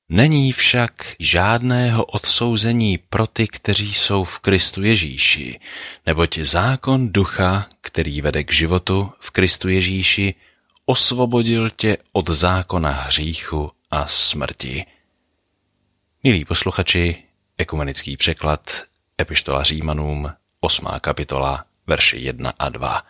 Není však žádného odsouzení pro ty, kteří jsou v Kristu Ježíši, neboť zákon ducha, který vede k životu v Kristu Ježíši, osvobodil tě od zákona hříchu a smrti. Milí posluchači, ekumenický překlad, epištola Římanům, 8. kapitola, verše 1 a 2.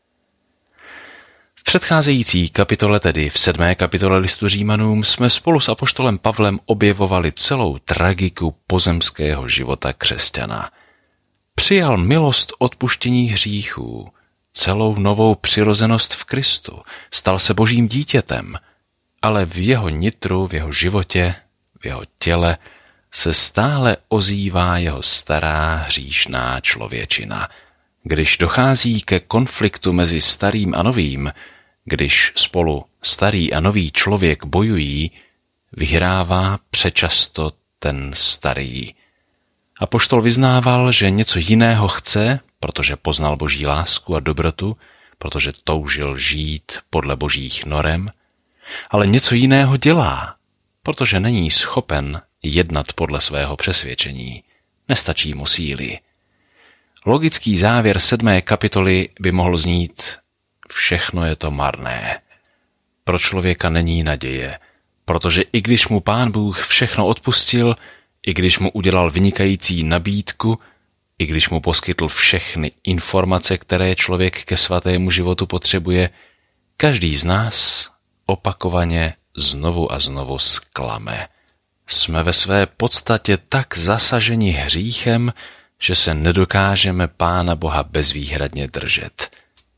V předcházející kapitole, tedy v 7. kapitole listu Římanům, jsme spolu s apoštolem Pavlem objevovali celou tragiku pozemského života křesťana. Přijal milost odpuštění hříchů, celou novou přirozenost v Kristu, stal se Božím dítětem, ale v jeho nitru, v jeho životě, v jeho těle se stále ozývá jeho stará hříšná člověčina. Když dochází ke konfliktu mezi starým a novým, když spolu starý a nový člověk bojují, vyhrává přečasto ten starý. Apoštol vyznával, že něco jiného chce, protože poznal Boží lásku a dobrotu, protože toužil žít podle Božích norem, ale něco jiného dělá, protože není schopen jednat podle svého přesvědčení. Nestačí mu síly. Logický závěr 7. kapitoly by mohl znít: všechno je to marné. Pro člověka není naděje, protože i když mu Pán Bůh všechno odpustil, i když mu udělal vynikající nabídku, i když mu poskytl všechny informace, které člověk ke svatému životu potřebuje, každý z nás opakovaně znovu a znovu zklame. Jsme ve své podstatě tak zasaženi hříchem, že se nedokážeme Pána Boha bezvýhradně držet.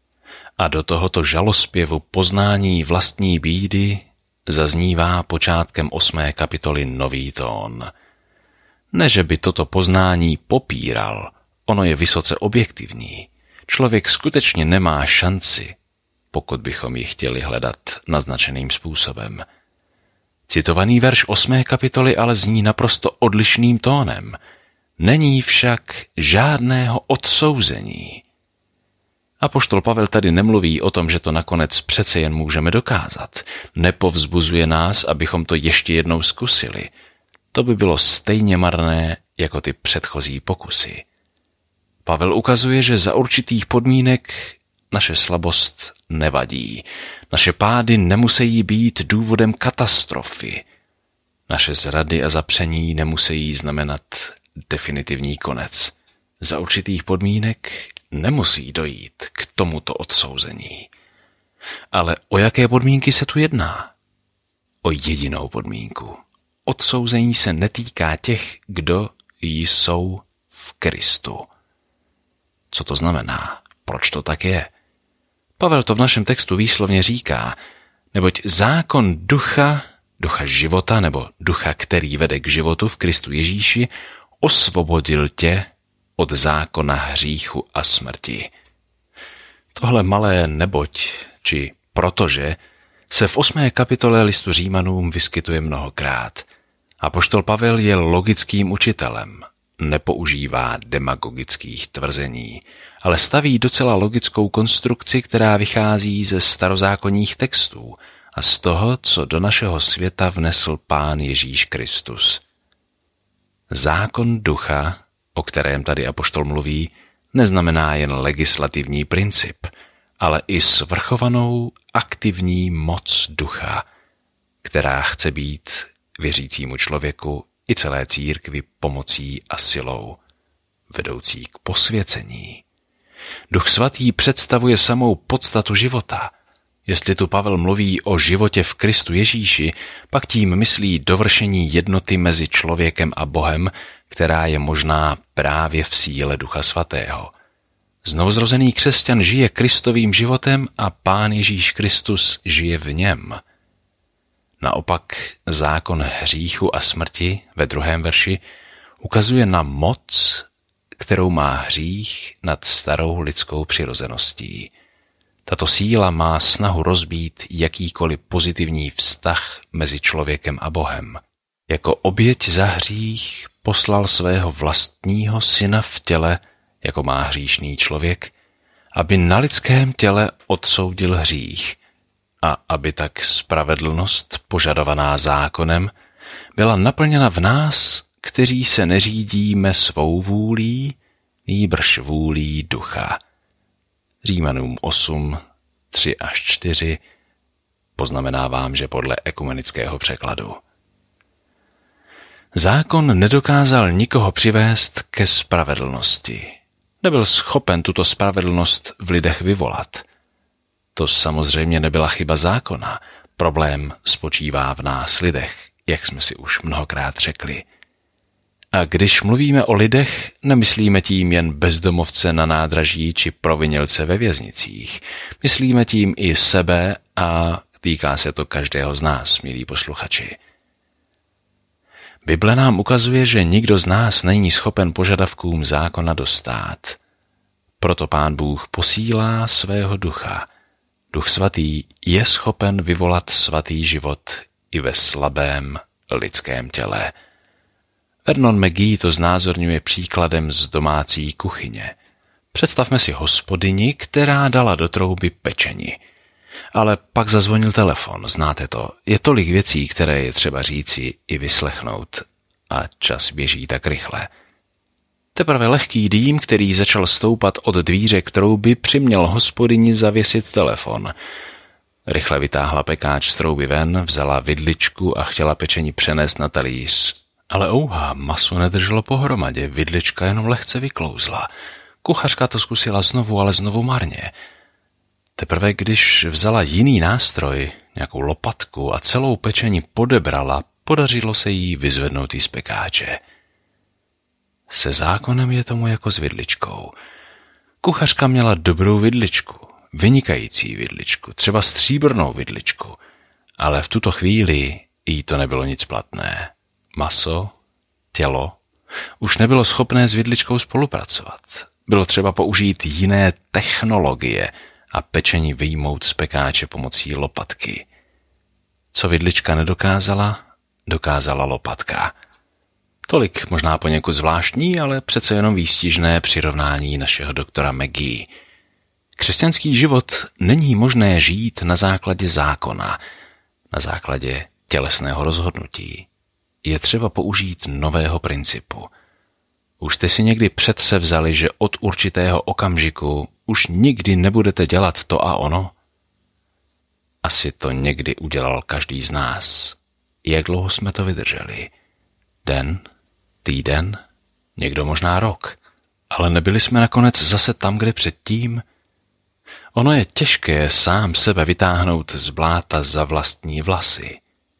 A do tohoto žalospěvu poznání vlastní bídy zaznívá počátkem 8. kapitoly nový tón. Ne, že by toto poznání popíral, ono je vysoce objektivní. Člověk skutečně nemá šanci, pokud bychom ji chtěli hledat naznačeným způsobem. Citovaný verš 8. kapitoly ale zní naprosto odlišným tónem. Není však žádného odsouzení. Apoštol Pavel tady nemluví o tom, že to nakonec přece jen můžeme dokázat. Nepovzbuzuje nás, abychom to ještě jednou zkusili. To by bylo stejně marné jako ty předchozí pokusy. Pavel ukazuje, že za určitých podmínek naše slabost nevadí. Naše pády nemusí být důvodem katastrofy. Naše zrady a zapření nemusí znamenat definitivní konec. Za určitých podmínek nemusí dojít k tomuto odsouzení. Ale o jaké podmínky se tu jedná? O jedinou podmínku. Odsouzení se netýká těch, kdo jsou v Kristu. Co to znamená? Proč to tak je? Pavel to v našem textu výslovně říká, neboť zákon ducha života nebo ducha, který vede k životu v Kristu Ježíši, osvobodil tě od zákona hříchu a smrti. Tohle malé neboť, či protože, se v 8. kapitole listu Římanům vyskytuje mnohokrát. Apoštol Pavel je logickým učitelem, nepoužívá demagogických tvrzení, ale staví docela logickou konstrukci, která vychází ze starozákonních textů a z toho, co do našeho světa vnesl Pán Ježíš Kristus. Zákon ducha, o kterém tady apoštol mluví, neznamená jen legislativní princip, ale i svrchovanou aktivní moc ducha, která chce být věřícímu člověku i celé církvi pomocí a silou, vedoucí k posvěcení. Duch svatý představuje samou podstatu života. Jestli tu Pavel mluví o životě v Kristu Ježíši, pak tím myslí dovršení jednoty mezi člověkem a Bohem, která je možná právě v síle Ducha svatého. Znovuzrozený křesťan žije Kristovým životem a Pán Ježíš Kristus žije v něm. Naopak zákon hříchu a smrti ve 2. verši ukazuje na moc, kterou má hřích nad starou lidskou přirozeností. Tato síla má snahu rozbít jakýkoliv pozitivní vztah mezi člověkem a Bohem. Jako oběť za hřích poslal svého vlastního syna v těle, jako má hříšný člověk, aby na lidském těle odsoudil hřích a aby tak spravedlnost požadovaná zákonem byla naplněna v nás, kteří se neřídíme svou vůlí, nýbrž vůlí Ducha. Římanům 8, 3-4 poznamenávám, že podle ekumenického překladu. Zákon nedokázal nikoho přivést ke spravedlnosti. Nebyl schopen tuto spravedlnost v lidech vyvolat. To samozřejmě nebyla chyba zákona. Problém spočívá v nás lidech, jak jsme si už mnohokrát řekli. A když mluvíme o lidech, nemyslíme tím jen bezdomovce na nádraží či provinělce ve věznicích. Myslíme tím i sebe a týká se to každého z nás, milí posluchači. Bible nám ukazuje, že nikdo z nás není schopen požadavkům zákona dostát. Proto Pán Bůh posílá svého Ducha. Duch svatý je schopen vyvolat svatý život i ve slabém lidském těle. Vernon McGee to znázorňuje příkladem z domácí kuchyně. Představme si hospodyni, která dala do trouby pečeni. Ale pak zazvonil telefon, znáte to. Je tolik věcí, které je třeba říci i vyslechnout. A čas běží tak rychle. Teprve lehký dým, který začal stoupat od dvířek trouby, přiměl hospodyni zavěsit telefon. Rychle vytáhla pekáč z trouby ven, vzala vidličku a chtěla pečení přenést na talíř. Ale ouhá, maso nedrželo pohromadě, vidlička jenom lehce vyklouzla. Kuchařka to zkusila znovu, ale znovu marně. Teprve když vzala jiný nástroj, nějakou lopatku a celou pečení podebrala, podařilo se jí vyzvednout jí z pekáče. Se zákonem je tomu jako s vidličkou. Kuchařka měla dobrou vidličku, vynikající vidličku, třeba stříbrnou vidličku, ale v tuto chvíli jí to nebylo nic platné. Maso, tělo, už nebylo schopné s vidličkou spolupracovat. Bylo třeba použít jiné technologie a pečení vyjmout z pekáče pomocí lopatky. Co vidlička nedokázala, dokázala lopatka. Tolik možná poněkud zvláštní, ale přece jenom výstižné přirovnání našeho doktora McGee. Křesťanský život není možné žít na základě zákona, na základě tělesného rozhodnutí. Je třeba použít nového principu. Už jste si někdy předsevzali, že od určitého okamžiku už nikdy nebudete dělat to a ono? Asi to někdy udělal každý z nás. Jak dlouho jsme to vydrželi? Den? Týden? Někdo možná rok. Ale nebyli jsme nakonec zase tam, kde předtím? Ono je těžké sám sebe vytáhnout z bláta za vlastní vlasy.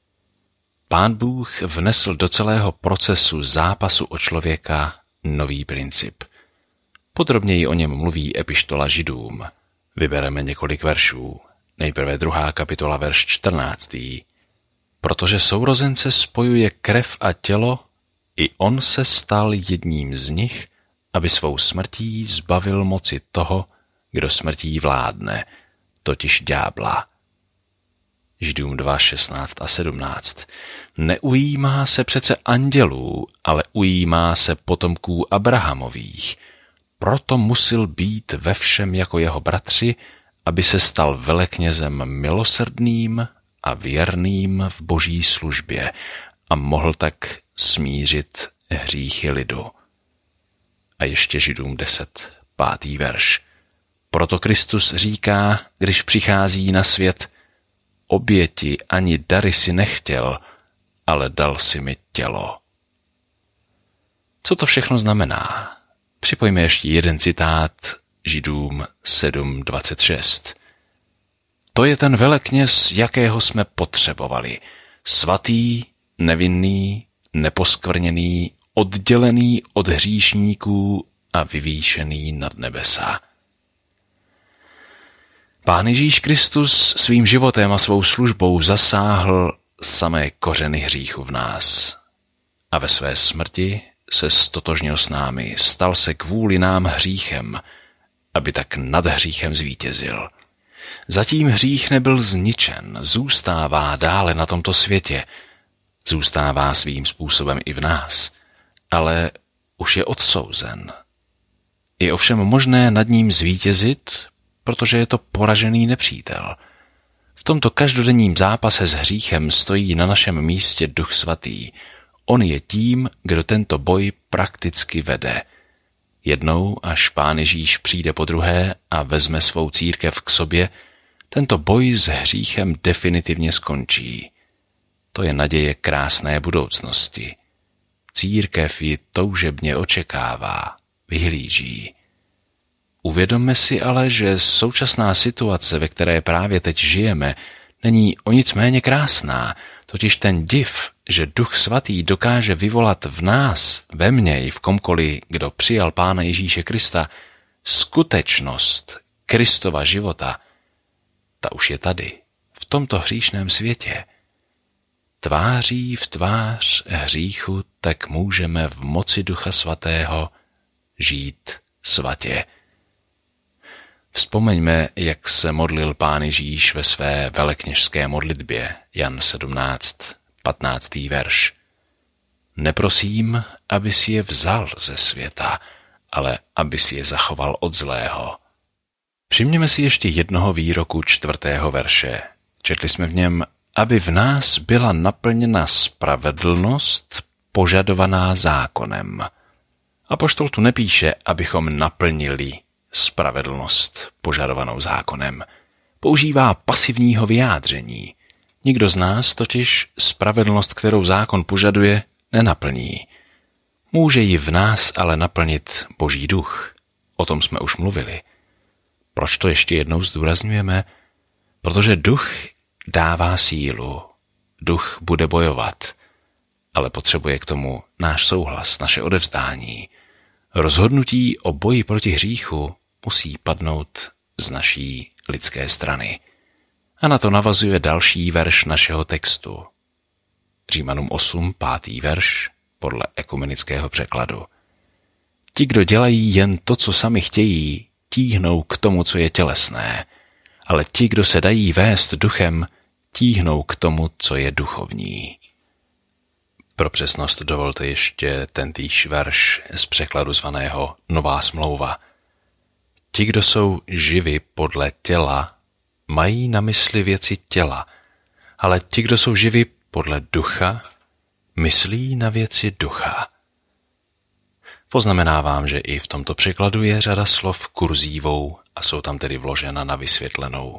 Pán Bůh vnesl do celého procesu zápasu o člověka nový princip. Podrobněji o něm mluví epištola Židům. Vybereme několik veršů. Nejprve 2. kapitola, verš 14. Protože sourozence spojuje krev a tělo, i on se stal jedním z nich, aby svou smrtí zbavil moci toho, kdo smrtí vládne, totiž ďábla. Židům 2, 16 a 17. Neujímá se přece andělů, ale ujímá se potomků Abrahamových. Proto musel být ve všem jako jeho bratři, aby se stal veleknězem milosrdným a věrným v boží službě a mohl tak smířit hříchy lidu. A ještě Židům 10, 5. verš. Proto Kristus říká, když přichází na svět, oběti ani dary si nechtěl, ale dal si mi tělo. Co to všechno znamená? Připojme ještě jeden citát Židům 7:26. To je ten velekněz, jakého jsme potřebovali. Svatý, nevinný, neposkvrněný, oddělený od hříšníků a vyvýšený nad nebesa. Pán Ježíš Kristus svým životem a svou službou zasáhl samé kořeny hříchu v nás. A ve své smrti se stotožnil s námi, stal se kvůli nám hříchem, aby tak nad hříchem zvítězil. Zatím hřích nebyl zničen, zůstává dále na tomto světě, zůstává svým způsobem i v nás, ale už je odsouzen. Je ovšem možné nad ním zvítězit, protože je to poražený nepřítel. V V tomto každodenním zápase s hříchem stojí na našem místě Duch Svatý. On je tím, kdo tento boj prakticky vede. Jednou, až Pán Ježíš přijde podruhé a vezme svou církev k sobě, tento boj s hříchem definitivně skončí. To je naděje krásné budoucnosti. Církev ji toužebně očekává, vyhlíží. Uvědomme si ale, že současná situace, ve které právě teď žijeme, není o nic méně krásná, totiž ten div, že Duch Svatý dokáže vyvolat v nás, ve mně i v komkoliv, kdo přijal Pána Ježíše Krista, skutečnost Kristova života, ta už je tady, v tomto hříšném světě. Tváří v tvář hříchu tak můžeme v moci Ducha Svatého žít svatě. Vzpomeňme, jak se modlil Pán Ježíš ve své velekněžské modlitbě, Jan 17, 15. verš. Neprosím, aby si je vzal ze světa, ale aby si je zachoval od zlého. Všimněme si ještě jednoho výroku 4. verše. Četli jsme v něm, aby v nás byla naplněna spravedlnost požadovaná zákonem. Apoštol tu nepíše, abychom naplnili spravedlnost požadovanou zákonem. Používá pasivního vyjádření. Nikdo z nás totiž spravedlnost, kterou zákon požaduje, nenaplní. Může ji v nás ale naplnit Boží duch. O tom jsme už mluvili. Proč to ještě jednou zdůrazňujeme? Protože duch dává sílu. Duch bude bojovat, ale potřebuje k tomu náš souhlas, naše odevzdání. Rozhodnutí o boji proti hříchu musí padnout z naší lidské strany. A na to navazuje další verš našeho textu. Římanům 8, 5. verš, podle ekumenického překladu. Ti, kdo dělají jen to, co sami chtějí, tíhnou k tomu, co je tělesné, ale ti, kdo se dají vést duchem, tíhnou k tomu, co je duchovní. Pro přesnost dovolte ještě tentýž verš z překladu zvaného Nová smlouva. Ti, kdo jsou živi podle těla, mají na mysli věci těla, ale ti, kdo jsou živi podle ducha, myslí na věci ducha. Poznamenávám, že i v tomto překladu je řada slov kurzívou a jsou tam tedy vložena na vysvětlenou.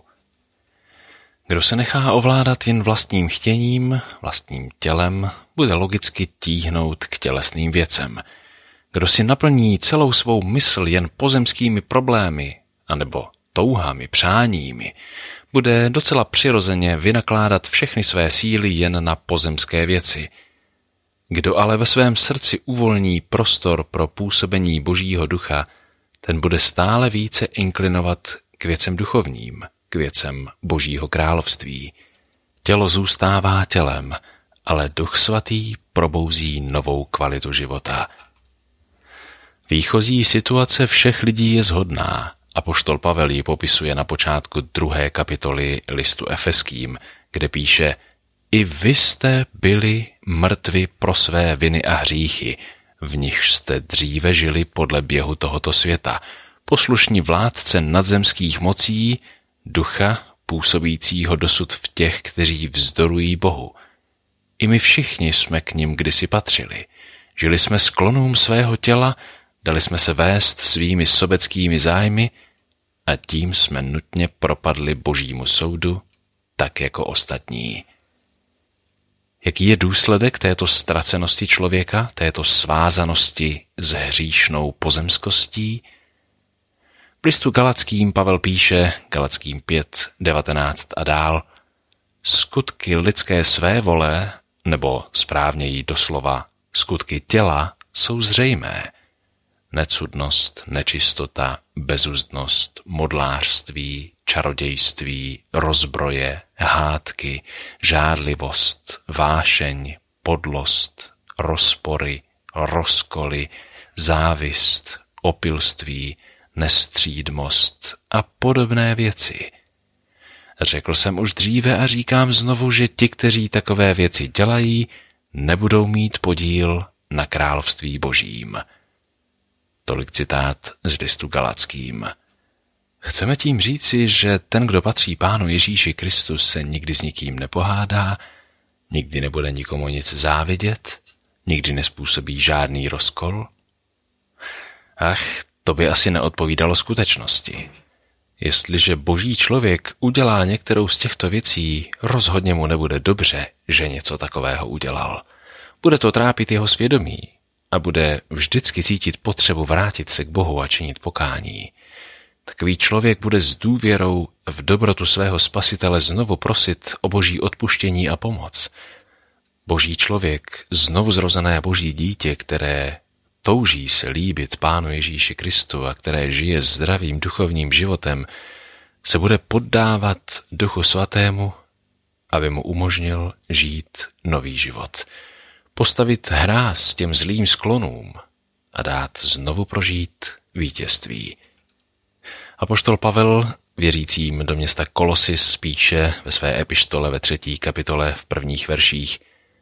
Kdo se nechá ovládat jen vlastním chtěním, vlastním tělem, bude logicky tíhnout k tělesným věcem. Kdo si naplní celou svou mysl jen pozemskými problémy, anebo touhami, přáními, bude docela přirozeně vynakládat všechny své síly jen na pozemské věci. Kdo ale ve svém srdci uvolní prostor pro působení Božího ducha, ten bude stále více inklinovat k věcem duchovním, k věcem Božího království. Tělo zůstává tělem, ale Duch Svatý probouzí novou kvalitu života. Výchozí situace všech lidí je shodná. Apoštol Pavel ji popisuje na počátku 2. kapitoly listu Efeským, kde píše: I vy jste byli mrtvi pro své viny a hříchy, v nichž jste dříve žili podle běhu tohoto světa, poslušní vládce nadzemských mocí, ducha působícího dosud v těch, kteří vzdorují Bohu. I my všichni jsme k nim kdysi patřili. Žili jsme sklonům svého těla, dali jsme se vést svými sobeckými zájmy a tím jsme nutně propadli Božímu soudu, tak jako ostatní. Jaký je důsledek této ztracenosti člověka, této svázanosti s hříšnou pozemskostí? V listu Galackým Pavel píše, Galackým 5, 19 a dál, skutky lidské svévole, nebo správněji doslova skutky těla, jsou zřejmé. Necudnost, nečistota, bezuzdnost, modlářství, čarodějství, rozbroje, hádky, žárlivost, vášeň, podlost, rozpory, rozkoly, závist, opilství, nestřídmost a podobné věci. Řekl jsem už dříve a říkám znovu, že ti, kteří takové věci dělají, nebudou mít podíl na království Božím. Tolik citát z listu Galackým. Chceme tím říci, že ten, kdo patří Pánu Ježíši Kristu, se nikdy s nikým nepohádá, nikdy nebude nikomu nic závidět, nikdy nespůsobí žádný rozkol? Ach, to by asi neodpovídalo skutečnosti. Jestliže boží člověk udělá některou z těchto věcí, rozhodně mu nebude dobře, že něco takového udělal. Bude to trápit jeho svědomí a bude vždycky cítit potřebu vrátit se k Bohu a činit pokání. Takový člověk bude s důvěrou v dobrotu svého Spasitele znovu prosit o boží odpuštění a pomoc. Boží člověk, znovu zrozené boží dítě, které touží se líbit Pánu Ježíši Kristu a které žije zdravým duchovním životem, se bude poddávat Duchu Svatému, aby mu umožnil žít nový život. Postavit hráz těm zlým sklonům a dát znovu prožít vítězství. Apoštol Pavel věřícím do města Kolosis píše ve své epištole ve 3. kapitole v 1. verších: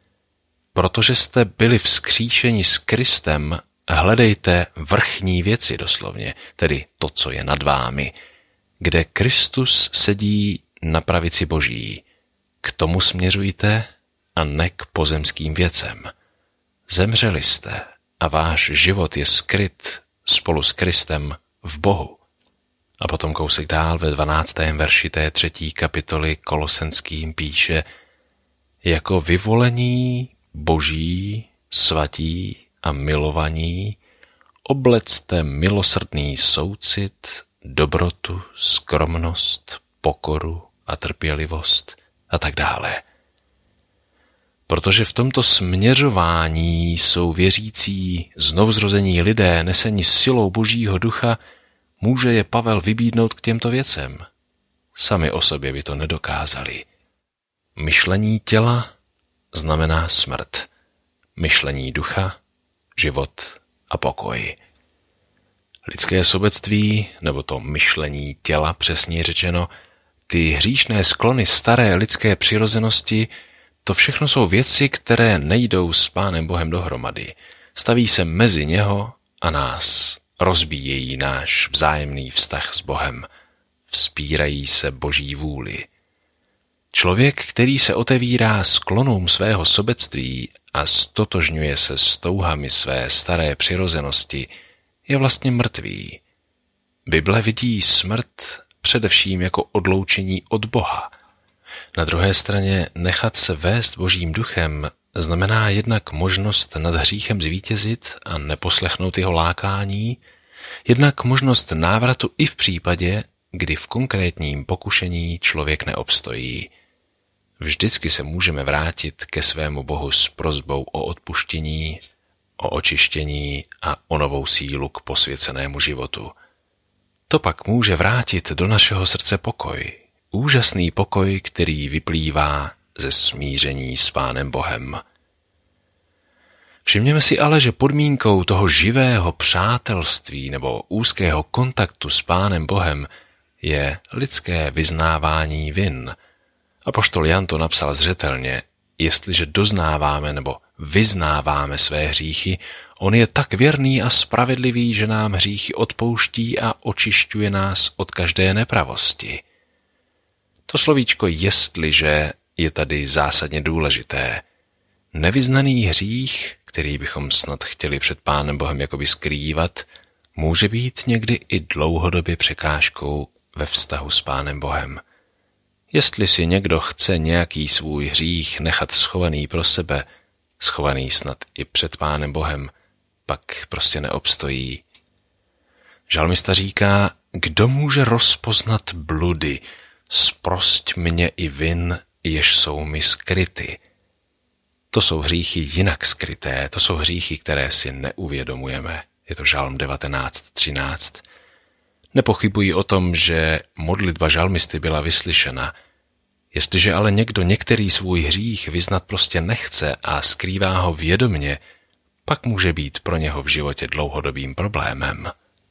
Protože jste byli vzkříšeni s Kristem, hledejte vrchní věci doslovně, tedy to, co je nad vámi, kde Kristus sedí na pravici Boží. K tomu směřujte a ne k pozemským věcem. Zemřeli jste a váš život je skryt spolu s Kristem v Bohu. A potom kousek dál ve 12. verši té 3. kapitoly Kolosenským píše: Jako vyvolení Boží, svatí a milovaní, oblecte milosrdný soucit, dobrotu, skromnost, pokoru a trpělivost a tak dále. Protože v tomto směřování jsou věřící znovuzrození lidé neseni silou Božího ducha, může je Pavel vybídnout k těmto věcem. Sami o sobě by to nedokázali. Myšlení těla znamená smrt. Myšlení ducha, život a pokoj. Lidské sobectví, nebo to myšlení těla, přesně řečeno, ty hříšné sklony staré lidské přirozenosti, to všechno jsou věci, které nejdou s Pánem Bohem dohromady. Staví se mezi něho a nás. Rozbíjejí náš vzájemný vztah s Bohem. Vzpírají se Boží vůli. Člověk, který se otevírá sklonům svého sobectví a stotožňuje se s touhami své staré přirozenosti, je vlastně mrtvý. Bible vidí smrt především jako odloučení od Boha. Na druhé straně nechat se vést Božím duchem znamená jednak možnost nad hříchem zvítězit a neposlechnout jeho lákání, jednak možnost návratu i v případě, kdy v konkrétním pokušení člověk neobstojí. Vždycky se můžeme vrátit ke svému Bohu s prosbou o odpuštění, o očištění a o novou sílu k posvěcenému životu. To pak může vrátit do našeho srdce pokoj, úžasný pokoj, který vyplývá ze smíření s Pánem Bohem. Všimněme si ale, že podmínkou toho živého přátelství nebo úzkého kontaktu s Pánem Bohem je lidské vyznávání vin. Apoštol Jan to napsal zřetelně: jestliže doznáváme nebo vyznáváme své hříchy, on je tak věrný a spravedlivý, že nám hříchy odpouští a očišťuje nás od každé nepravosti. To slovíčko jestliže je tady zásadně důležité. Nevyznaný hřích, který bychom snad chtěli před Pánem Bohem jakoby skrývat, může být někdy i dlouhodobě překážkou ve vztahu s Pánem Bohem. Jestli si někdo chce nějaký svůj hřích nechat schovaný pro sebe, schovaný snad i před Pánem Bohem, pak prostě neobstojí. Žalmista říká: kdo může rozpoznat bludy, zprosť mě i vin, jež jsou mi skryty. To jsou hříchy jinak skryté, to jsou hříchy, které si neuvědomujeme. Je to Žalm 19:13. Nepochybuji o tom, že modlitba žalmisty byla vyslyšena. Jestliže ale někdo některý svůj hřích vyznat prostě nechce a skrývá ho vědomně, pak může být pro něho v životě dlouhodobým problémem.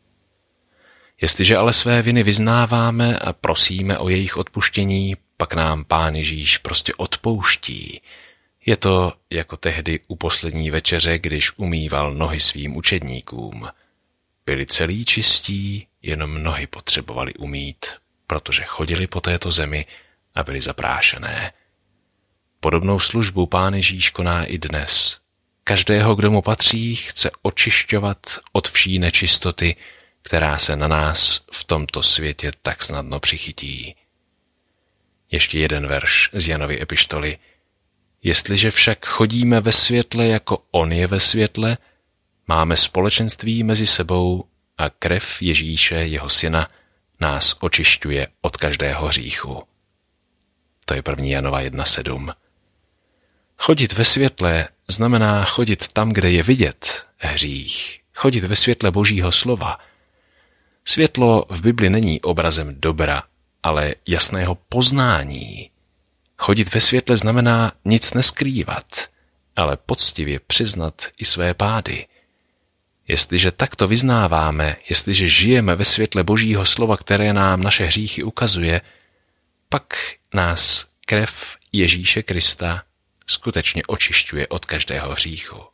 Jestliže ale své viny vyznáváme a prosíme o jejich odpuštění, pak nám Pán Ježíš prostě odpouští. Je to jako tehdy u poslední večeře, když umýval nohy svým učedníkům. Byli celí čistí jenom nohy potřebovali umýt, protože chodili po této zemi a byli zaprášené. Podobnou službu Pán Ježíš koná i dnes. Každého, kdo mu patří, chce očišťovat od vší nečistoty, která se na nás v tomto světě tak snadno přichytí. Ještě jeden verš z Janovy epištoly. Jestliže však chodíme ve světle, jako on je ve světle, máme společenství mezi sebou a krev Ježíše, jeho syna, nás očišťuje od každého hříchu. To je 1. Janova 1:7. Chodit ve světle znamená chodit tam, kde je vidět hřích. Chodit ve světle Božího slova. Světlo v Bibli není obrazem dobra, ale jasného poznání. Chodit ve světle znamená nic neskrývat, ale poctivě přiznat i své pády. Jestliže takto vyznáváme, jestliže žijeme ve světle Božího slova, které nám naše hříchy ukazuje, pak nás krev Ježíše Krista skutečně očišťuje od každého hříchu.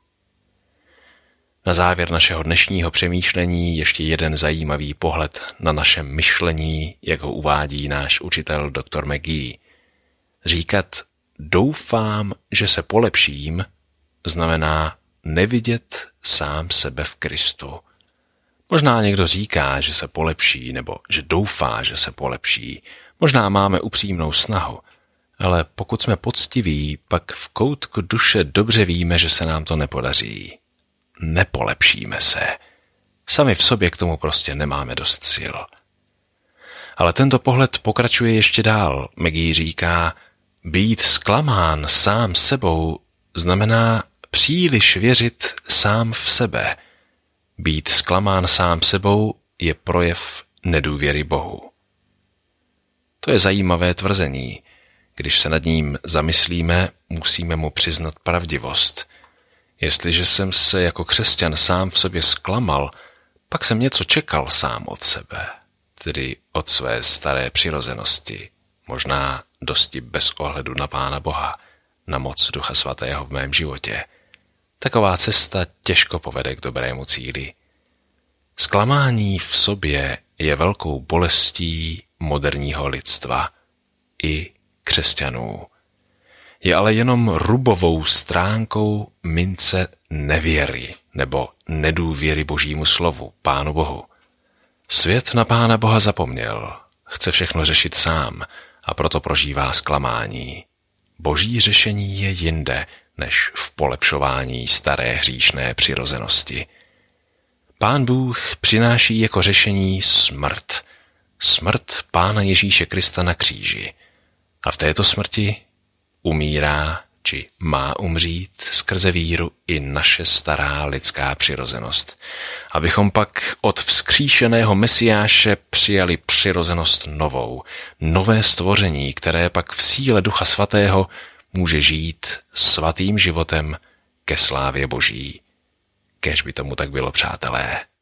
Na závěr našeho dnešního přemýšlení ještě jeden zajímavý pohled na naše myšlení, jak ho uvádí náš učitel dr. McGee. Říkat doufám, že se polepším, znamená nevidět sám sebe v Kristu. Možná někdo říká, že se polepší, nebo že doufá, že se polepší. Možná máme upřímnou snahu, ale pokud jsme poctiví, pak v koutku duše dobře víme, že se nám to nepodaří. Nepolepšíme se. Sami v sobě k tomu prostě nemáme dost sil. Ale tento pohled pokračuje ještě dál. McGee říká, být zklamán sám sebou znamená příliš věřit sám v sebe. Být zklamán sám sebou je projev nedůvěry Bohu. To je zajímavé tvrzení. Když se nad ním zamyslíme, musíme mu přiznat pravdivost. Jestliže jsem se jako křesťan sám v sobě zklamal, pak jsem něco čekal sám od sebe, tedy od své staré přirozenosti, možná dosti bez ohledu na Pána Boha, na moc Ducha Svatého v mém životě. Taková cesta těžko povede k dobrému cíli. Zklamání v sobě je velkou bolestí moderního lidstva i křesťanů. Je ale jenom rubovou stránkou mince nevěry nebo nedůvěry Božímu slovu, Pánu Bohu. Svět na Pána Boha zapomněl, chce všechno řešit sám a proto prožívá zklamání. Boží řešení je jinde, než v polepšování staré hříšné přirozenosti. Pán Bůh přináší jako řešení smrt. Smrt Pána Ježíše Krista na kříži. A v této smrti umírá, či má umřít skrze víru i naše stará lidská přirozenost. Abychom pak od vzkříšeného Mesiáše přijali přirozenost novou, nové stvoření, které pak v síle Ducha Svatého může žít svatým životem ke slávě Boží. Kéž by tomu tak bylo, přátelé.